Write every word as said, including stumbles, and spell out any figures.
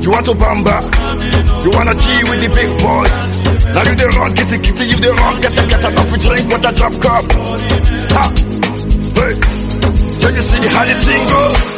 You want to bamba? You wanna G with the big boys? Now you the wrong, kitty kitty, you the wrong, get a get a coffee drink with a drop cup. Ha! Hey! Can you see how the thing goes?